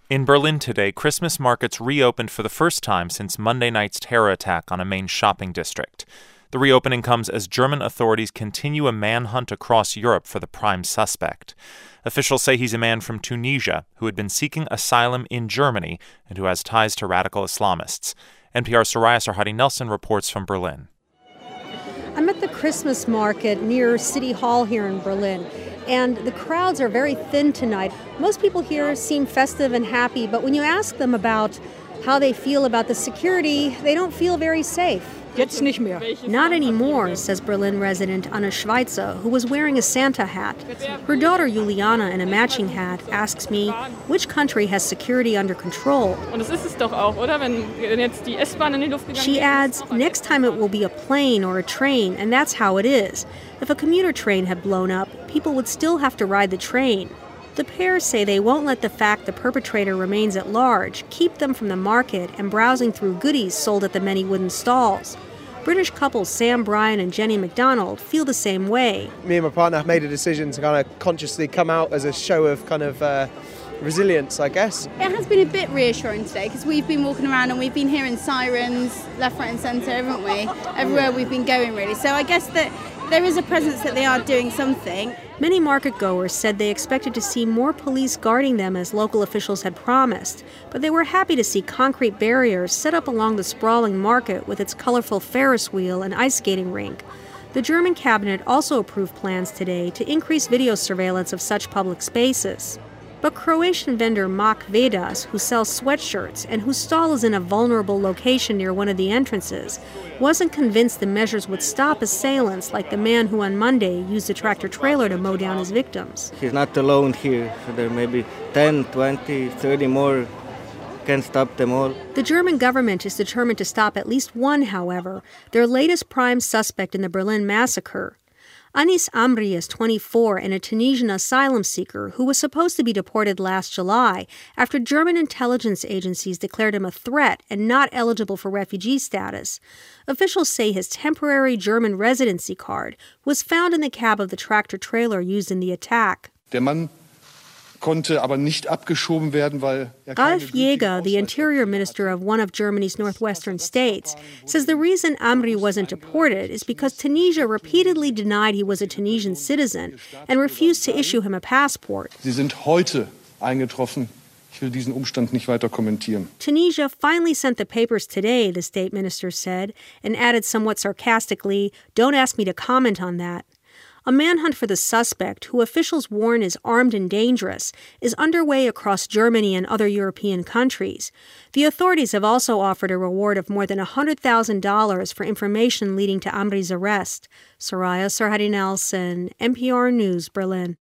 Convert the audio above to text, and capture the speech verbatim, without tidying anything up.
In Berlin today, Christmas markets reopened for the first time since Monday night's terror attack on a main shopping district. The reopening comes as German authorities continue a manhunt across Europe for the prime suspect. Officials say he's a man from Tunisia who had been seeking asylum in Germany and who has ties to radical Islamists. N P R's Soraya Sarhadi-Nelson reports from Berlin. I'm at the Christmas market near City Hall here in Berlin, and the crowds are very thin tonight. Most people here seem festive and happy, but when you ask them about how they feel about the security, they don't feel very safe. Jetzt nicht mehr. Not anymore, says Berlin resident Anna Schweitzer, who was wearing a Santa hat. Her daughter Juliana, in a matching hat, asks me, which country has security under control? Und das ist es doch auch, oder? Wenn jetzt die S-Bahn in die Luft gegangen She adds, next time it will be a plane or a train, and that's how it is. If a commuter train had blown up, people would still have to ride the train. The pair say they won't let the fact the perpetrator remains at large keep them from the market and browsing through goodies sold at the many wooden stalls. British couples Sam Bryan and Jenny McDonald feel the same way. Me and my partner have made a decision to kind of consciously come out as a show of kind of uh, resilience, I guess. It has been a bit reassuring today because we've been walking around and we've been hearing sirens left, right and centre, haven't we? Everywhere we've been going, really. So I guess that there is a presence that they are doing something. Many market-goers said they expected to see more police guarding them as local officials had promised, but they were happy to see concrete barriers set up along the sprawling market with its colorful Ferris wheel and ice skating rink. The German cabinet also approved plans today to increase video surveillance of such public spaces. But Croatian vendor Mak Vedas, who sells sweatshirts and whose stall is in a vulnerable location near one of the entrances, wasn't convinced the measures would stop assailants like the man who on Monday used a tractor-trailer to mow down his victims. He's not alone here, so there may be ten, twenty, thirty more. Can't stop them all. The German government is determined to stop at least one, however, their latest prime suspect in the Berlin massacre. Anis Amri is twenty-four and a Tunisian asylum seeker who was supposed to be deported last July after German intelligence agencies declared him a threat and not eligible for refugee status. Officials say his temporary German residency card was found in the cab of the tractor-trailer used in the attack. Der Mann konnte aber nicht abgeschoben werden, weil Ralf Jäger, the interior minister of one of Germany's northwestern states, says the reason Amri wasn't deported is because Tunisia repeatedly denied he was a Tunisian citizen and refused to issue him a passport. Sie sind heute eingetroffen. Ich will diesen Umstand nicht weiter kommentieren. Tunisia finally sent the papers today, the state minister said, and added somewhat sarcastically, "Don't ask me to comment on that." A manhunt for the suspect, who officials warn is armed and dangerous, is underway across Germany and other European countries. The authorities have also offered a reward of more than one hundred thousand dollars for information leading to Amri's arrest. Soraya Sarhadi-Nelson, N P R News, Berlin.